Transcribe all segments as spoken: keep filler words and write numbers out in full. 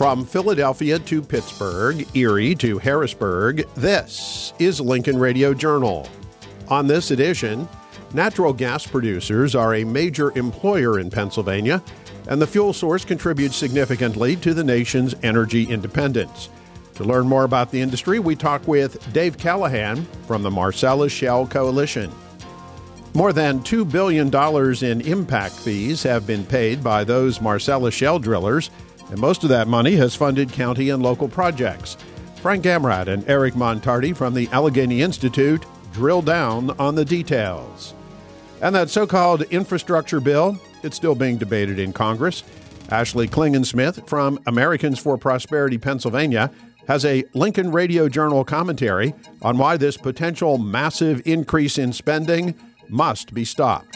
From Philadelphia to Pittsburgh, Erie to Harrisburg, this is Lincoln Radio Journal. On this edition, natural gas producers are a major employer in Pennsylvania, and the fuel source contributes significantly to the nation's energy independence. To learn more about the industry, we talk with Dave Callahan from the Marcellus Shale Coalition. More than two billion dollars in impact fees have been paid by those Marcellus Shale drillers, and most of that money has funded county and local projects. Frank Amrad and Eric Montardi from the Allegheny Institute drill down on the details. And that so-called infrastructure bill, it's still being debated in Congress. Ashley Klingensmith from Americans for Prosperity Pennsylvania has a Lincoln Radio Journal commentary on why this potential massive increase in spending must be stopped.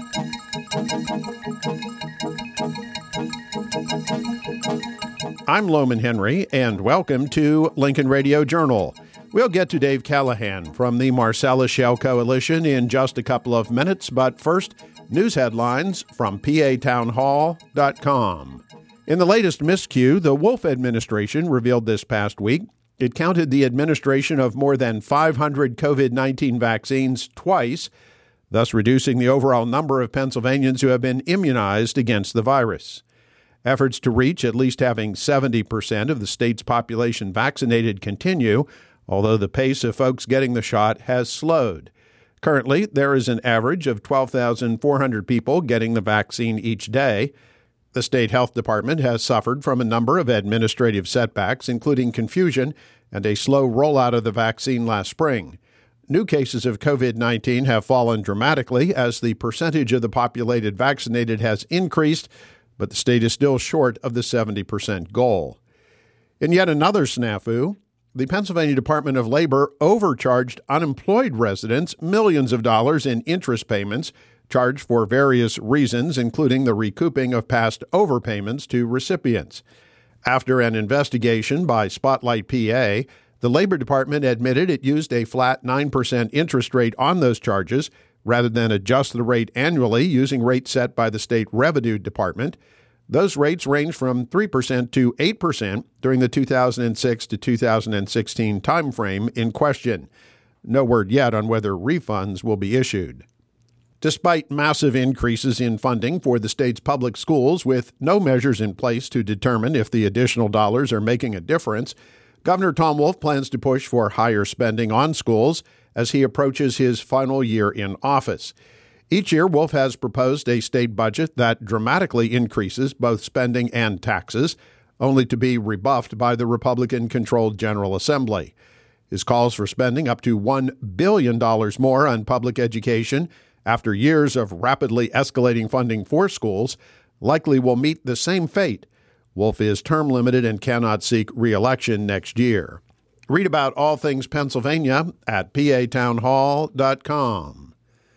I'm Loman Henry, and welcome to Lincoln Radio Journal. We'll get to Dave Callahan from the Marcellus Shale Coalition in just a couple of minutes, but first, news headlines from P A town hall dot com. In the latest miscue, the Wolf administration revealed this past week it counted the administration of more than five hundred covid nineteen vaccines twice, thus reducing the overall number of Pennsylvanians who have been immunized against the virus. Efforts to reach at least having seventy percent of the state's population vaccinated continue, although the pace of folks getting the shot has slowed. Currently, there is an average of twelve thousand four hundred people getting the vaccine each day. The state health department has suffered from a number of administrative setbacks, including confusion and a slow rollout of the vaccine last spring. New cases of covid nineteen have fallen dramatically as the percentage of the populated vaccinated has increased, but the state is still short of the seventy percent goal. In yet another snafu, the Pennsylvania Department of Labor overcharged unemployed residents millions of dollars in interest payments charged for various reasons, including the recouping of past overpayments to recipients. After an investigation by Spotlight P A, the Labor Department admitted it used a flat nine percent interest rate on those charges rather than adjust the rate annually using rates set by the state revenue department. Those rates range from three percent to eight percent during the two thousand six to two thousand sixteen timeframe in question. No word yet on whether refunds will be issued. Despite massive increases in funding for the state's public schools with no measures in place to determine if the additional dollars are making a difference, Governor Tom Wolf plans to push for higher spending on schools as he approaches his final year in office. Each year, Wolf has proposed a state budget that dramatically increases both spending and taxes, only to be rebuffed by the Republican-controlled General Assembly. His calls for spending up to one billion dollars more on public education after years of rapidly escalating funding for schools likely will meet the same fate. Wolf is term-limited and cannot seek re-election next year. Read about all things Pennsylvania at P A town hall dot com.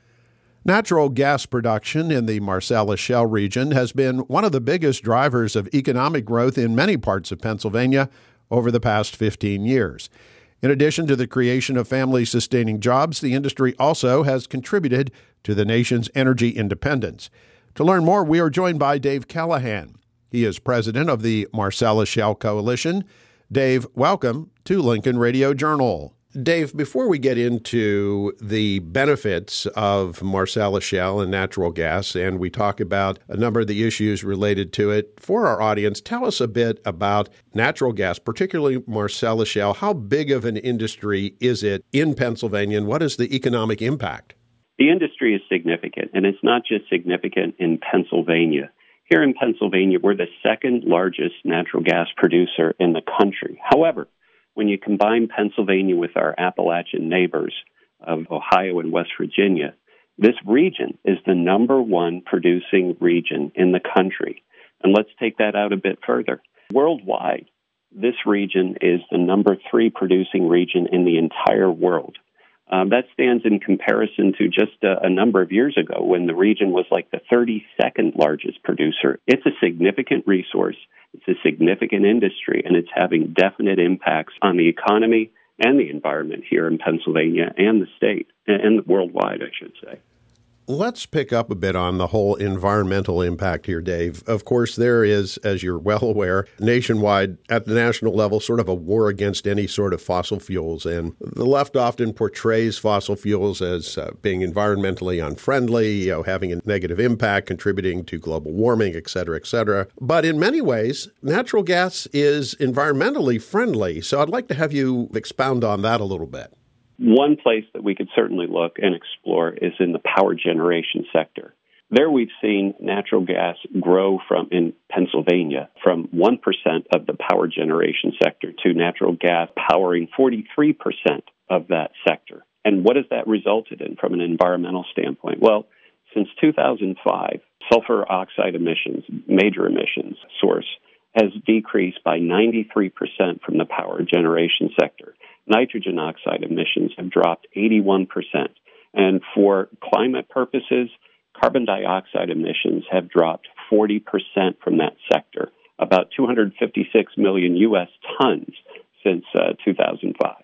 Natural gas production in the Marcellus Shale region has been one of the biggest drivers of economic growth in many parts of Pennsylvania over the past fifteen years. In addition to the creation of family-sustaining jobs, the industry also has contributed to the nation's energy independence. To learn more, we are joined by Dave Callahan. He is president of the Marcellus Shale Coalition. Dave, welcome to Lincoln Radio Journal. Dave, before we get into the benefits of Marcellus Shale and natural gas, and we talk about a number of the issues related to it, for our audience, tell us a bit about natural gas, particularly Marcellus Shale. How big of an industry is it in Pennsylvania, and what is the economic impact? The industry is significant, and it's not just significant in Pennsylvania. Here in Pennsylvania, we're the second largest natural gas producer in the country. However, when you combine Pennsylvania with our Appalachian neighbors of Ohio and West Virginia, this region is the number one producing region in the country. And let's take that out a bit further. Worldwide, this region is the number three producing region in the entire world. Um, that stands in comparison to just a, a number of years ago when the region was like the thirty-second largest producer. It's a significant resource, it's a significant industry, and it's having definite impacts on the economy and the environment here in Pennsylvania and the state, and worldwide, I should say. Let's pick up a bit on the whole environmental impact here, Dave. Of course, there is, as you're well aware, nationwide, at the national level, sort of a war against any sort of fossil fuels. And the left often portrays fossil fuels as uh, being environmentally unfriendly, you know, having a negative impact, contributing to global warming, et cetera, et cetera. But in many ways, natural gas is environmentally friendly. So I'd like to have you expound on that a little bit. One place that we could certainly look and explore is in the power generation sector. There we've seen natural gas grow from, in Pennsylvania, from one percent of the power generation sector to natural gas powering forty-three percent of that sector. And what has that resulted in from an environmental standpoint? Well, since two thousand five, sulfur oxide emissions, major emissions source, has decreased by ninety-three percent from the power generation sector. Nitrogen oxide emissions have dropped eighty-one percent. And for climate purposes, carbon dioxide emissions have dropped forty percent from that sector, about two hundred fifty-six million U S tons since uh, two thousand five.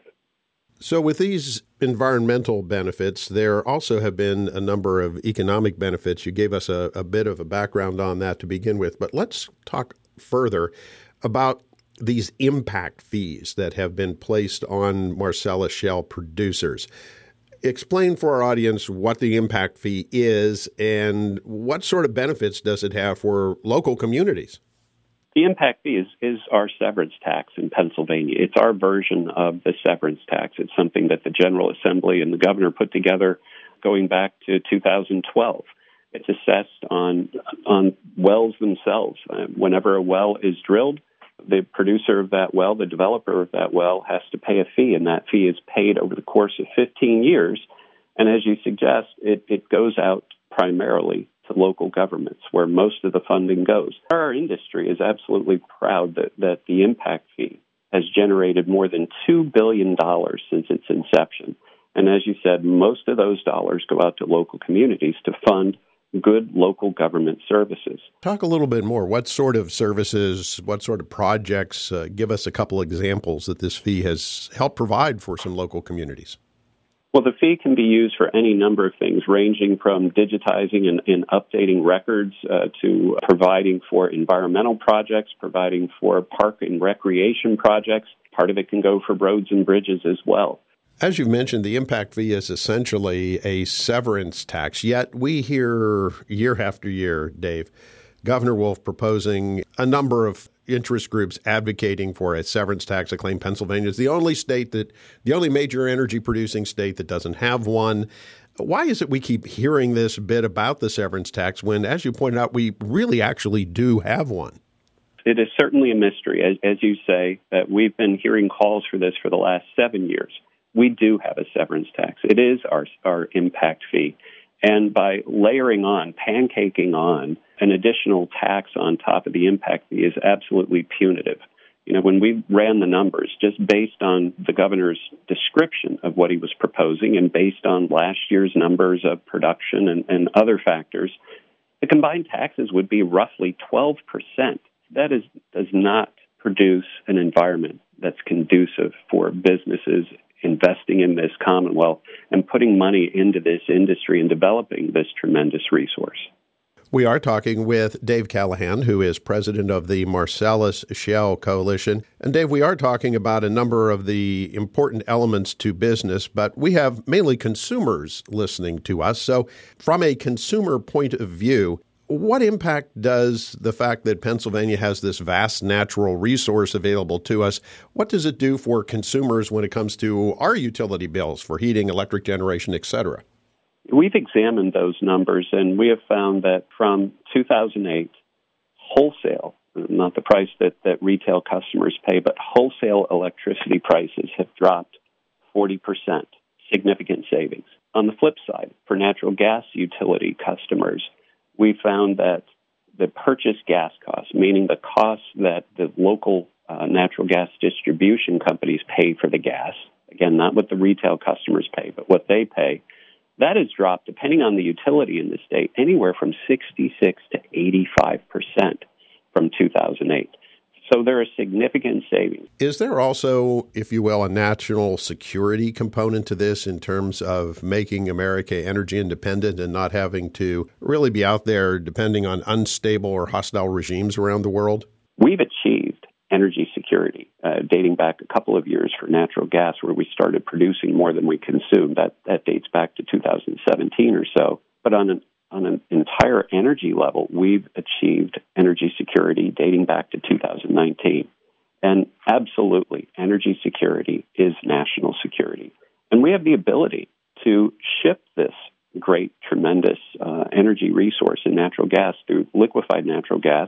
So with these environmental benefits, there also have been a number of economic benefits. You gave us a, a bit of a background on that to begin with, but let's talk further about these impact fees that have been placed on Marcellus Shale producers. Explain for our audience what the impact fee is and what sort of benefits does it have for local communities? The impact fee is, is our severance tax in Pennsylvania. It's our version of the severance tax. It's something that the General Assembly and the governor put together going back to two thousand twelve. It's assessed on, on wells themselves. Uh, whenever a well is drilled, the producer of that well, the developer of that well, has to pay a fee, and that fee is paid over the course of fifteen years. And as you suggest, it, it goes out primarily to local governments, where most of the funding goes. Our industry is absolutely proud that, that the impact fee has generated more than two billion dollars since its inception. And as you said, most of those dollars go out to local communities to fund good local government services. Talk a little bit more. What sort of services, what sort of projects? Uh, give us a couple examples that this fee has helped provide for some local communities. Well, the fee can be used for any number of things, ranging from digitizing and, and updating records uh, to providing for environmental projects, providing for park and recreation projects. Part of it can go for roads and bridges as well. As you've mentioned, the impact fee is essentially a severance tax, yet we hear year after year, Dave, Governor Wolf proposing a number of interest groups advocating for a severance tax. I claim Pennsylvania is the only state that, the only major energy producing state that doesn't have one. Why is it we keep hearing this bit about the severance tax when, as you pointed out, we really actually do have one? It is certainly a mystery. As, as you say, that we've been hearing calls for this for the last seven years. We do have a severance tax. It is our, our impact fee. And by layering on, pancaking on an additional tax on top of the impact fee is absolutely punitive. You know, when we ran the numbers, just based on the governor's description of what he was proposing and based on last year's numbers of production and, and other factors, the combined taxes would be roughly twelve percent. That is, does not produce an environment that's conducive for businesses investing in this Commonwealth and putting money into this industry and developing this tremendous resource. We are talking with Dave Callahan, who is president of the Marcellus Shale Coalition. And Dave, we are talking about a number of the important elements to business, but we have mainly consumers listening to us. So from a consumer point of view, what impact does the fact that Pennsylvania has this vast natural resource available to us, what does it do for consumers when it comes to our utility bills for heating, electric generation, et cetera? We've examined those numbers, and we have found that from two thousand eight, wholesale, not the price that, that retail customers pay, but wholesale electricity prices have dropped forty percent, significant savings. On the flip side, for natural gas utility customers, we found that the purchase gas costs, meaning the costs that the local uh, natural gas distribution companies pay for the gas, again, not what the retail customers pay, but what they pay, that has dropped, depending on the utility in the state, anywhere from sixty-six to eighty-five percent from two thousand eight. So there are significant savings. Is there also, if you will, a national security component to this in terms of making America energy independent and not having to really be out there depending on unstable or hostile regimes around the world? We've achieved energy security uh, dating back a couple of years for natural gas, where we started producing more than we consumed. That, that dates back to two thousand seventeen or so. But on an On an entire energy level, we've achieved energy security dating back to two thousand nineteen. And absolutely, energy security is national security. And we have the ability to ship this great, tremendous uh, energy resource in natural gas through liquefied natural gas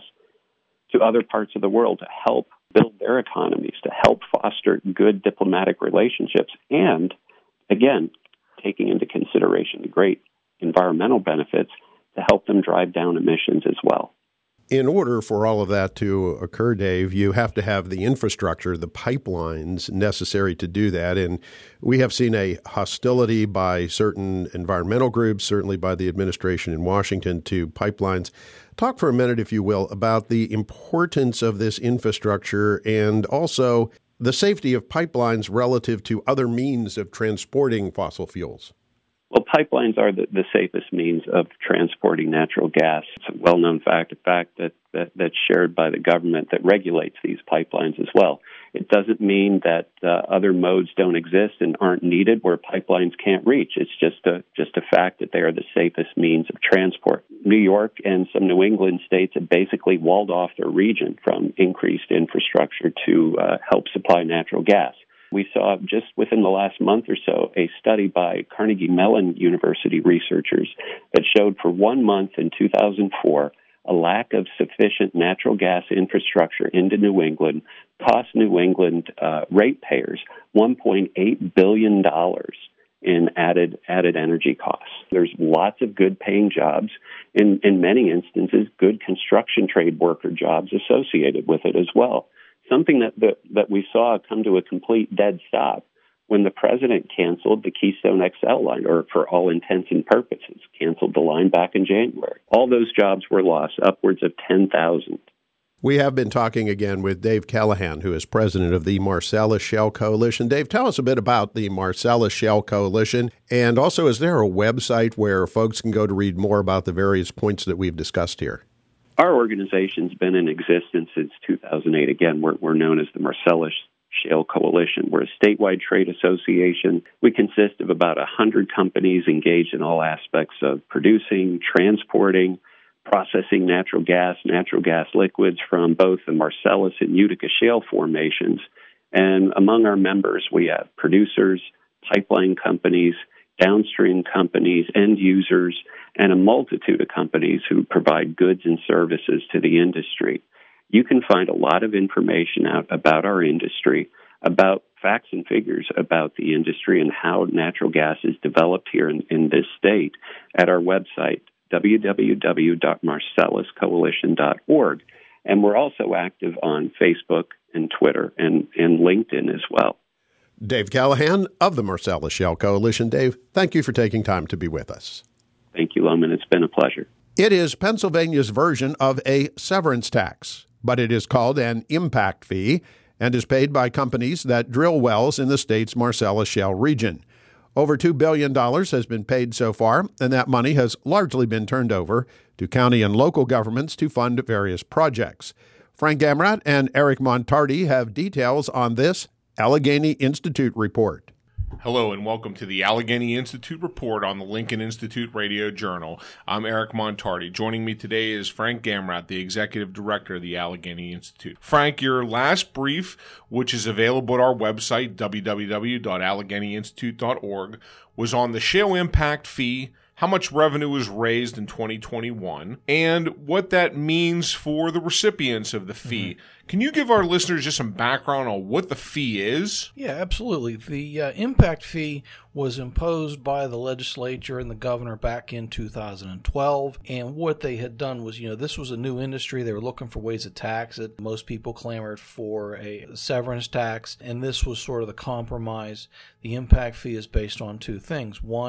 to other parts of the world to help build their economies, to help foster good diplomatic relationships, and, again, taking into consideration the great environmental benefits, to help them drive down emissions as well. In order for all of that to occur, Dave, you have to have the infrastructure, the pipelines necessary to do that. And we have seen a hostility by certain environmental groups, certainly by the administration in Washington, to pipelines. Talk for a minute, if you will, about the importance of this infrastructure and also the safety of pipelines relative to other means of transporting fossil fuels. Well, pipelines are the, the safest means of transporting natural gas. It's a well-known fact, a fact that, that that's shared by the government that regulates these pipelines as well. It doesn't mean that uh, other modes don't exist and aren't needed where pipelines can't reach. It's just a just a fact that they are the safest means of transport. New York and some New England states have basically walled off their region from increased infrastructure to uh, help supply natural gas. We saw just within the last month or so a study by Carnegie Mellon University researchers that showed for one month in two thousand four, a lack of sufficient natural gas infrastructure into New England cost New England uh, ratepayers one point eight billion dollars in added added energy costs. There's lots of good paying jobs, in, in many instances, good construction trade worker jobs associated with it as well. Something that, that that we saw come to a complete dead stop when the president canceled the Keystone X L line, or for all intents and purposes, canceled the line back in January. All those jobs were lost, upwards of ten thousand. We have been talking again with Dave Callahan, who is president of the Marcellus Shale Coalition. Dave, tell us a bit about the Marcellus Shale Coalition, and also, is there a website where folks can go to read more about the various points that we've discussed here? Our organization's been in existence since two thousand eight. Again, we're, we're known as the Marcellus Shale Coalition. We're a statewide trade association. We consist of about one hundred companies engaged in all aspects of producing, transporting, processing natural gas, natural gas liquids from both the Marcellus and Utica shale formations. And among our members, we have producers, pipeline companies, downstream companies, end users, and a multitude of companies who provide goods and services to the industry. You can find a lot of information out about our industry, about facts and figures about the industry and how natural gas is developed here in, in this state at our website, w w w dot marcellus coalition dot org. And we're also active on Facebook and Twitter and, and LinkedIn as well. Dave Callahan of the Marcellus Shale Coalition. Dave, thank you for taking time to be with us. Thank you, Loman. It's been a pleasure. It is Pennsylvania's version of a severance tax, but it is called an impact fee and is paid by companies that drill wells in the state's Marcellus Shale region. Over two billion dollars has been paid so far, and that money has largely been turned over to county and local governments to fund various projects. Frank Gamrat and Eric Montardi have details on this Allegheny Institute report. Hello and welcome to the Allegheny Institute Report on the Lincoln Institute Radio Journal. I'm Eric Montardi. Joining me today is Frank Gamrat, the Executive Director of the Allegheny Institute. Frank, your last brief, which is available at our website, w w w dot allegheny institute dot org, was on the shale impact fee, how much revenue was raised in twenty twenty-one, and what that means for the recipients of the fee. Mm-hmm. Can you give our listeners just some background on what the fee is? Yeah, absolutely. The uh, impact fee was imposed by the legislature and the governor back in two thousand twelve, and what they had done was, you know, this was a new industry. They were looking for ways to tax it. Most people clamored for a severance tax, and this was sort of the compromise. The impact fee is based on two things. One,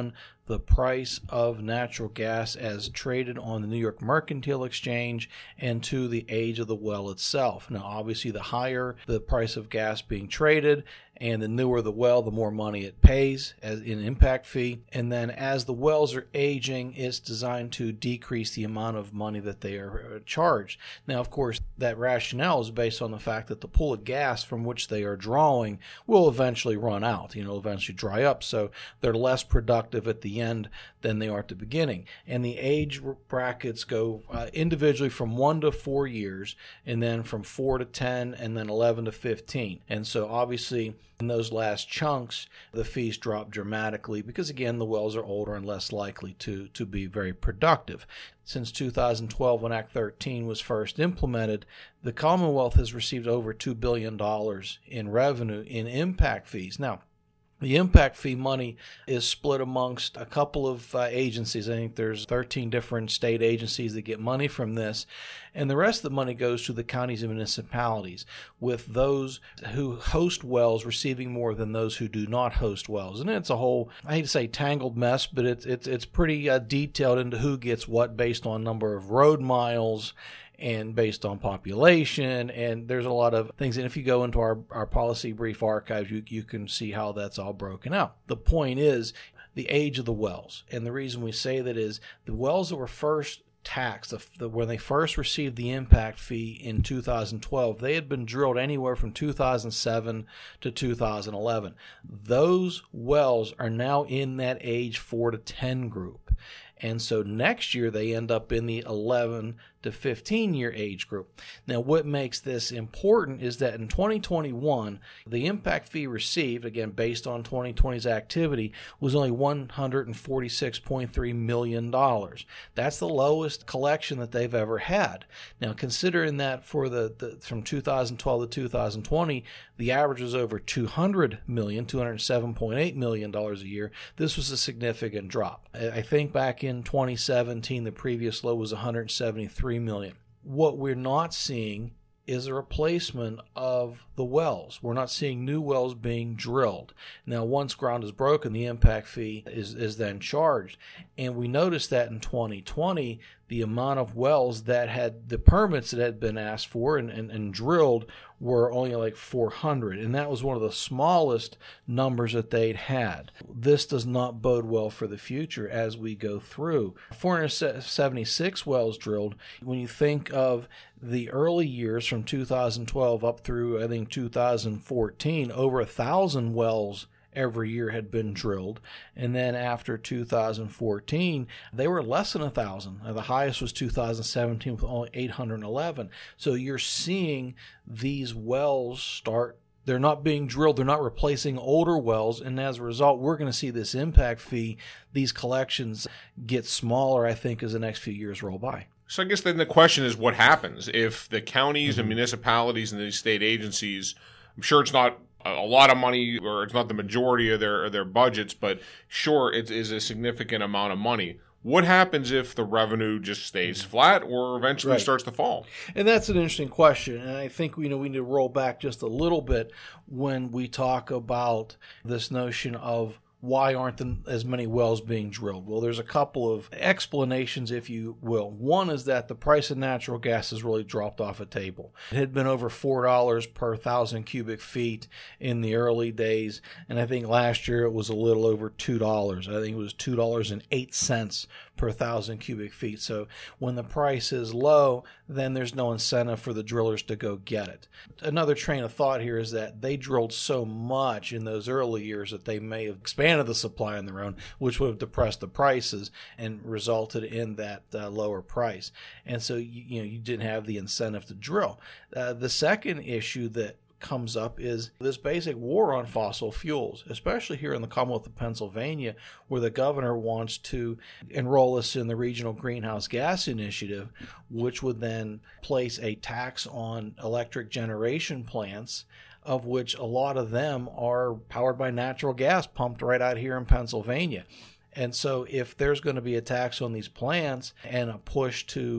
the price of natural gas as traded on the New York Mercantile Exchange and to the age of the well itself. Now, obviously, the higher the price of gas being traded and the newer the well, the more money it pays as an impact fee. And then as the wells are aging, it's designed to decrease the amount of money that they are charged. Now, of course, that rationale is based on the fact that the pool of gas from which they are drawing will eventually run out, you know, eventually dry up. So they're less productive at the end than they are at the beginning. And the age brackets go uh, individually from one to four years, and then from four to ten, and then eleven to fifteen. And so obviously, in those last chunks, the fees drop dramatically because, again, the wells are older and less likely to, to be very productive. Since two thousand twelve, when Act thirteen was first implemented, the Commonwealth has received over two billion dollars in revenue in impact fees. Now, the impact fee money is split amongst a couple of uh, agencies. I think there's thirteen different state agencies that get money from this, and the rest of the money goes to the counties and municipalities, with those who host wells receiving more than those who do not host wells. And it's a whole, I hate to say tangled mess, but it's it's it's pretty uh, detailed into who gets what based on number of road miles and based on population, and there's a lot of things. And if you go into our, our policy brief archives, you, you can see how that's all broken out. The point is the age of the wells. And the reason we say that is the wells that were first taxed, the, the, when they first received the impact fee in two thousand twelve, they had been drilled anywhere from two thousand seven to two thousand eleven. Those wells are now in that age four to ten group. And so next year they end up in the eleven to fifteen year age group. Now, what makes this important is that in twenty twenty-one, the impact fee received, again based on twenty twenty's activity, was only one hundred forty-six point three million dollars. That's the lowest collection that they've ever had. Now, considering that for the, the from two thousand twelve to two thousand twenty, the average was over two hundred million dollars, two hundred seven point eight million dollars a year. This was a significant drop. I think back in twenty seventeen, the previous low was one hundred seventy-three million dollars. What we're not seeing is a replacement of the wells. We're not seeing new wells being drilled. Now, once ground is broken, the impact fee is, is then charged. And we noticed that in twenty twenty, the amount of wells that had the permits that had been asked for and, and, and drilled were only like four hundred. And that was one of the smallest numbers that they'd had. This does not bode well for the future as we go through. four hundred seventy-six wells drilled. When you think of the early years from two thousand twelve up through, I think, two thousand fourteen, over a thousand wells every year had been drilled. And then after two thousand fourteen, they were less than a thousand. The highest was two thousand seventeen with only eight hundred eleven. So you're seeing these wells start, they're not being drilled, they're not replacing older wells, and as a result, we're going to see this impact fee, these collections get smaller, I think, as the next few years roll by. So I guess then the question is, what happens if the counties mm-hmm. and municipalities and the state agencies, I'm sure it's not a lot of money, or it's not the majority of their of their budgets, but sure, it is a significant amount of money. What happens if the revenue just stays flat or eventually right. starts to fall? And that's an interesting question. And I think you know, we need to roll back just a little bit when we talk about this notion of why aren't there as many wells being drilled? Well, there's a couple of explanations, if you will. One is that the price of natural gas has really dropped off a table. It had been over four dollars per thousand cubic feet in the early days, and I think last year it was a little over two dollars. I think it was two dollars and eight cents per thousand cubic feet. So when the price is low, then there's no incentive for the drillers to go get it. Another train of thought here is that they drilled so much in those early years that they may have expanded the supply on their own, which would have depressed the prices and resulted in that uh, lower price. And so you, you know you didn't have the incentive to drill. Uh, the second issue that comes up is this basic war on fossil fuels, especially here in the Commonwealth of Pennsylvania, where the governor wants to enroll us in the Regional Greenhouse Gas Initiative, which would then place a tax on electric generation plants, of which a lot of them are powered by natural gas pumped right out here in Pennsylvania. And so if there's going to be a tax on these plants and a push to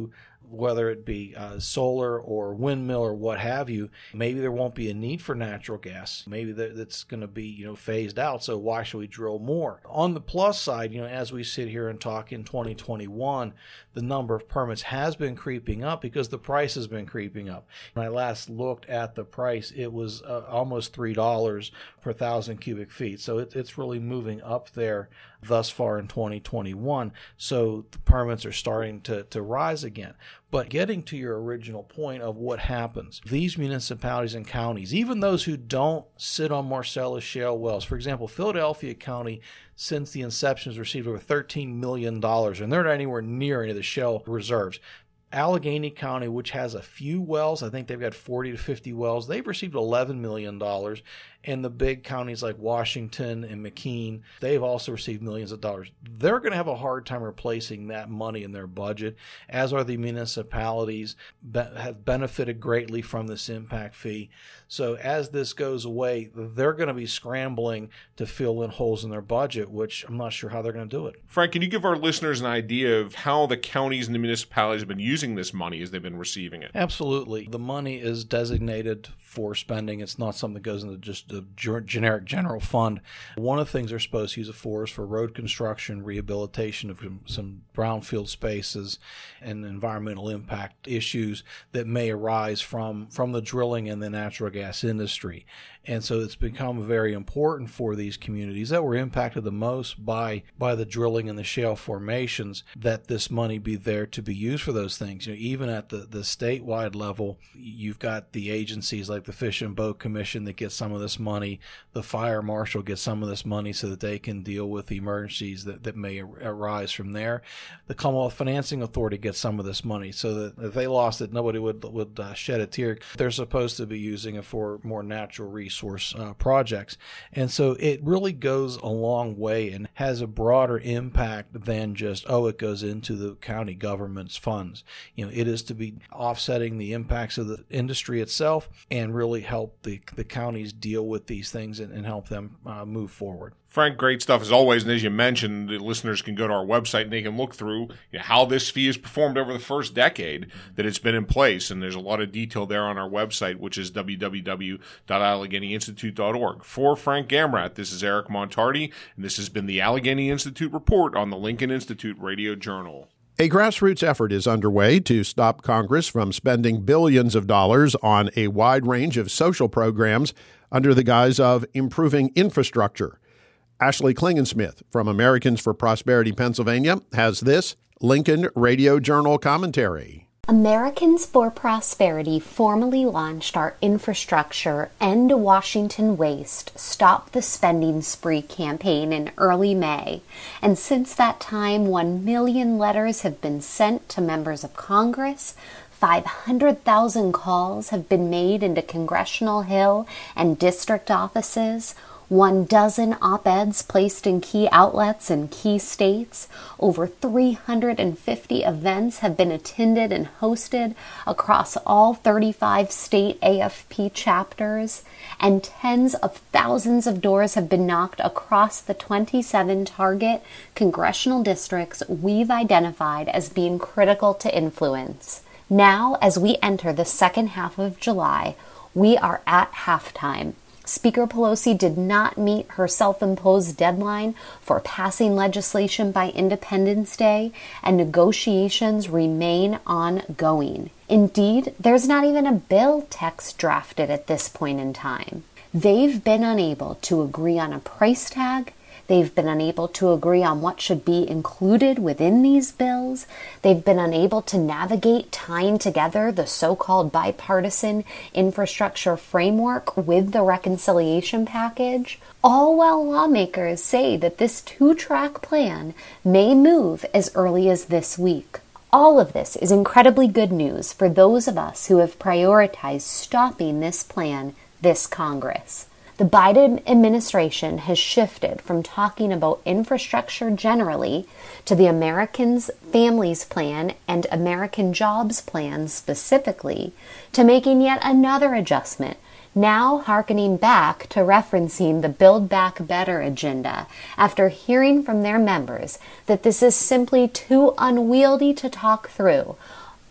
whether it be uh, solar or windmill or what have you, maybe there won't be a need for natural gas. Maybe that, that's going to be, you know, phased out. So why should we drill more? On the plus side, you know, as we sit here and talk in twenty twenty-one, the number of permits has been creeping up because the price has been creeping up. When I last looked at the price, it was uh, almost three dollars per thousand cubic feet. So it, it's really moving up there thus far in twenty twenty-one. So the permits are starting to, to rise again. But getting to your original point of what happens, these municipalities and counties, even those who don't sit on Marcellus shale wells, for example, Philadelphia County, since the inception, has received over thirteen million dollars, and they're not anywhere near any of the shale reserves. Allegheny County, which has a few wells, I think they've got forty to fifty wells, they've received eleven million dollars. And the big counties like Washington and McKean, they've also received millions of dollars. They're going to have a hard time replacing that money in their budget, as are the municipalities that have benefited greatly from this impact fee. So as this goes away, they're going to be scrambling to fill in holes in their budget, which I'm not sure how they're going to do it. Frank, can you give our listeners an idea of how the counties and the municipalities have been using this money as they've been receiving it? Absolutely. The money is designated for spending. It's not something that goes into just a generic general fund. One of the things they're supposed to use it for is for road construction, rehabilitation of some brownfield spaces, and environmental impact issues that may arise from, from the drilling and the natural gas industry. And so it's become very important for these communities that were impacted the most by by the drilling and the shale formations that this money be there to be used for those things. You know, even at the, the statewide level, you've got the agencies like the Fish and Boat Commission that get some of this money. The fire marshal gets some of this money so that they can deal with the emergencies that, that may arise from there. The Commonwealth Financing Authority gets some of this money so that if they lost it, nobody would, would uh, shed a tear. They're supposed to be using it for more natural resources. Source uh, projects. And so it really goes a long way and has a broader impact than just, oh, it goes into the county government's funds. You know, it is to be offsetting the impacts of the industry itself and really help the, the counties deal with these things and, and help them uh, move forward. Frank, great stuff as always. And as you mentioned, the listeners can go to our website and they can look through you know, how this fee has performed over the first decade that it's been in place. And there's a lot of detail there on our website, which is w w w dot allegheny institute dot org. For Frank Gamrat, this is Eric Montardi, and this has been the Allegheny Institute Report on the Lincoln Institute Radio Journal. A grassroots effort is underway to stop Congress from spending billions of dollars on a wide range of social programs under the guise of improving infrastructure. Ashley Klingensmith from Americans for Prosperity Pennsylvania has this Lincoln Radio Journal commentary. Americans for Prosperity formally launched our infrastructure End Washington Waste, Stop the Spending Spree campaign in early May. And since that time, one million letters have been sent to members of Congress, five hundred thousand calls have been made into Congressional Hill and district offices, one dozen op-eds placed in key outlets in key states. Over three hundred fifty events have been attended and hosted across all thirty-five state A F P chapters, and tens of thousands of doors have been knocked across the twenty-seven target congressional districts we've identified as being critical to influence. Now, as we enter the second half of July, we are at halftime. Speaker Pelosi did not meet her self-imposed deadline for passing legislation by Independence Day, and negotiations remain ongoing. Indeed, there's not even a bill text drafted at this point in time. They've been unable to agree on a price tag. They've been unable to agree on what should be included within these bills. They've been unable to navigate tying together the so-called bipartisan infrastructure framework with the reconciliation package, all while lawmakers say that this two-track plan may move as early as this week. All of this is incredibly good news for those of us who have prioritized stopping this plan this Congress. The Biden administration has shifted from talking about infrastructure generally to the Americans Families Plan and American Jobs Plan specifically, to making yet another adjustment, now hearkening back to referencing the Build Back Better agenda after hearing from their members that this is simply too unwieldy to talk through.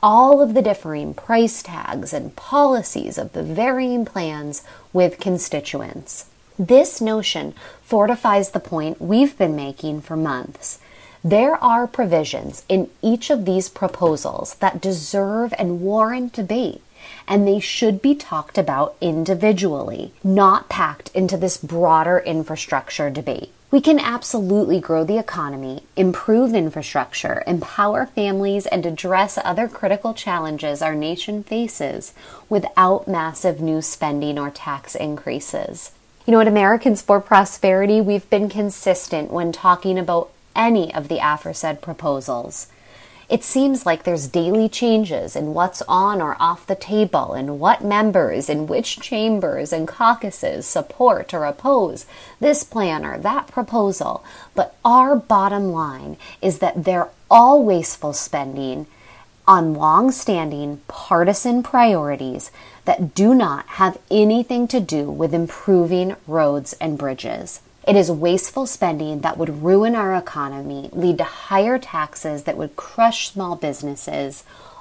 all of the differing price tags and policies of the varying plans with constituents. This notion fortifies the point we've been making for months. There are provisions in each of these proposals that deserve and warrant debate, and they should be talked about individually, not packed into this broader infrastructure debate. We can absolutely grow the economy, improve infrastructure, empower families, and address other critical challenges our nation faces without massive new spending or tax increases. You know, at Americans for Prosperity, we've been consistent when talking about any of the aforesaid proposals. It seems like there's daily changes in what's on or off the table and what members in which chambers and caucuses support or oppose this plan or that proposal. But our bottom line is that they're all wasteful spending on long-standing partisan priorities that do not have anything to do with improving roads and bridges. It is wasteful spending that would ruin our economy, lead to higher taxes that would crush small businesses,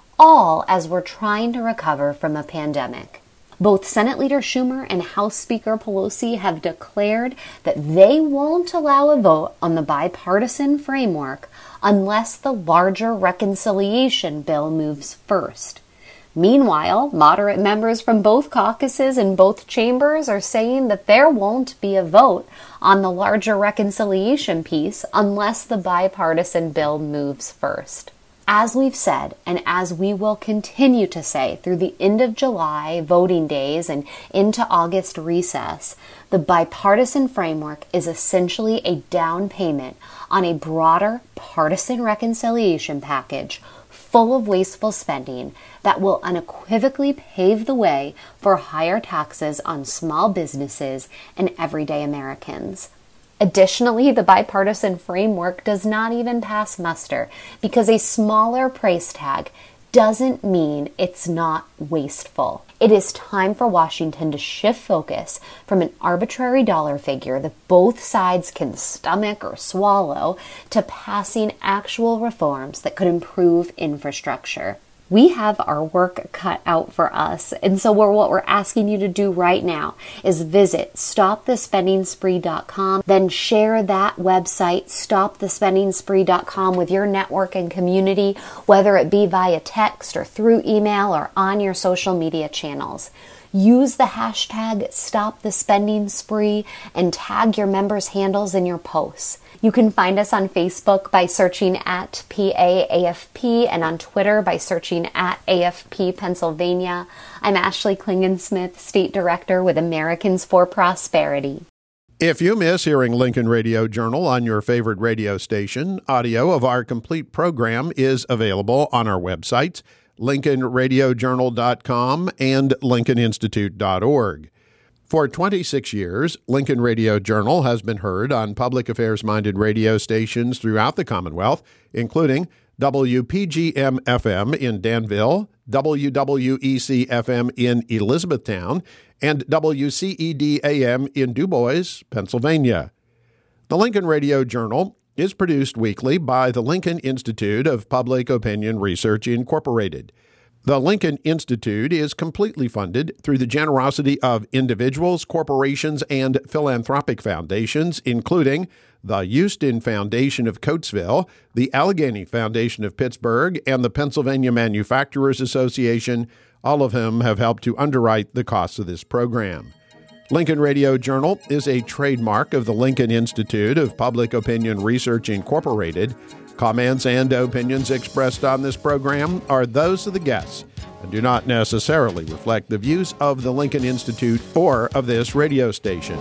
all as we're trying to recover from a pandemic. Both Senate Leader Schumer and House Speaker Pelosi have declared that they won't allow a vote on the bipartisan framework unless the larger reconciliation bill moves first. Meanwhile, moderate members from both caucuses and both chambers are saying that there won't be a vote on the larger reconciliation piece unless the bipartisan bill moves first. As we've said, and as we will continue to say through the end of July voting days and into August recess, the bipartisan framework is essentially a down payment on a broader partisan reconciliation package full of wasteful spending that will unequivocally pave the way for higher taxes on small businesses and everyday Americans. Additionally, the bipartisan framework does not even pass muster because a smaller price tag doesn't mean it's not wasteful. It is time for Washington to shift focus from an arbitrary dollar figure that both sides can stomach or swallow to passing actual reforms that could improve infrastructure. We have our work cut out for us, and so we're, what we're asking you to do right now is visit stop the spending spree dot com, then share that website, stop the spending spree dot com, with your network and community, whether it be via text or through email or on your social media channels. Use the hashtag StopTheSpendingSpree and tag your members' handles in your posts. You can find us on Facebook by searching at P A A F P and on Twitter by searching at A F P Pennsylvania. I'm Ashley Klingensmith, State Director with Americans for Prosperity. If you miss hearing Lincoln Radio Journal on your favorite radio station, audio of our complete program is available on our websites, Lincoln Radio Journal dot com and Lincoln Institute dot org. For twenty-six years, Lincoln Radio Journal has been heard on public affairs-minded radio stations throughout the Commonwealth, including W P G M F M in Danville, W W E C F M in Elizabethtown, and W C E D A M in Du Bois, Pennsylvania. The Lincoln Radio Journal is produced weekly by the Lincoln Institute of Public Opinion Research, Incorporated. The Lincoln Institute is completely funded through the generosity of individuals, corporations, and philanthropic foundations, including the Houston Foundation of Coatesville, the Allegheny Foundation of Pittsburgh, and the Pennsylvania Manufacturers Association, all of whom have helped to underwrite the costs of this program. Lincoln Radio Journal is a trademark of the Lincoln Institute of Public Opinion Research, Incorporated. Comments and opinions expressed on this program are those of the guests and do not necessarily reflect the views of the Lincoln Institute or of this radio station.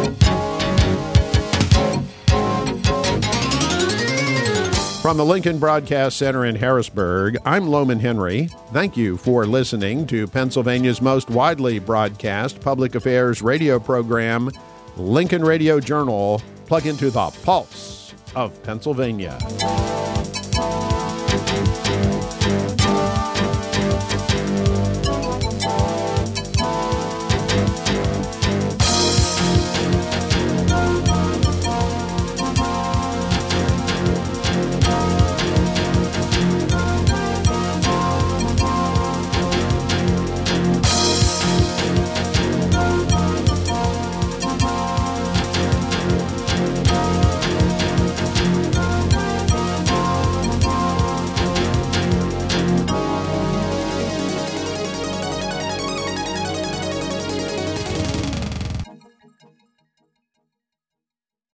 From the Lincoln Broadcast Center in Harrisburg, I'm Loman Henry. Thank you for listening to Pennsylvania's most widely broadcast public affairs radio program, Lincoln Radio Journal. Plug into the pulse of Pennsylvania. Bye.